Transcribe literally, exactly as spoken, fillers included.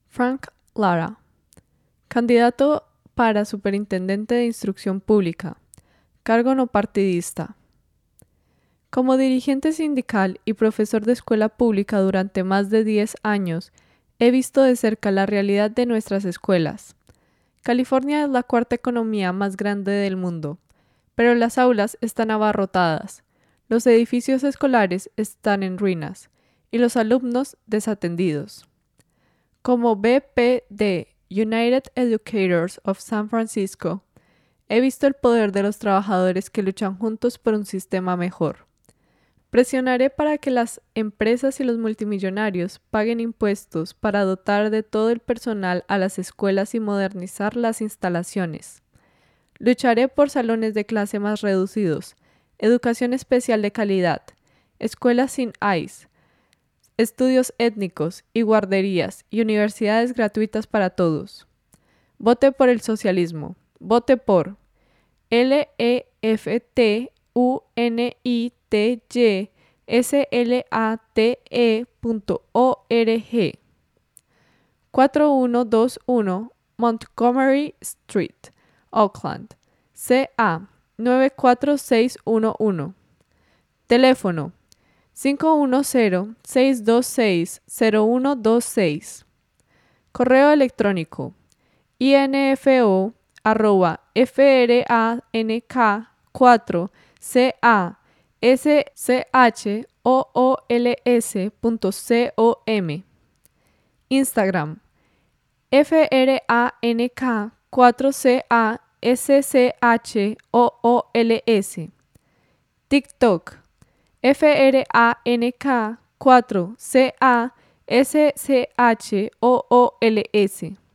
Frank Lara, candidato para Superintendente de Instrucción Pública, cargo no partidista. Como dirigente sindical y profesor de escuela pública durante más de diez años, he visto de cerca la realidad de nuestras escuelas. California es la cuarta economía más grande del mundo, pero las aulas están abarrotadas, los edificios escolares están en ruinas y los alumnos desatendidos. Como V P de United Educators of San Francisco, he visto el poder de los trabajadores que luchan juntos por un sistema mejor. Presionaré para que las empresas y los multimillonarios paguen impuestos para dotar de todo el personal a las escuelas y modernizar las instalaciones. Lucharé por salones de clase más reducidos, educación especial de calidad, escuelas sin I C E, estudios étnicos y guarderías y universidades gratuitas para todos. Vote por el socialismo. Vote por L E F T U N I T Y S L A T E punto org. cuatro uno dos uno Montgomery Street, Oakland, C A nueve cuatro seis uno uno. Teléfono cinco uno cero, seis dos seis, cero uno dos seis. Correo electrónico info arroba frank cuatro ca schools punto com. Instagram frank cuatro ca schools. TikTok frank cuatro ca schools.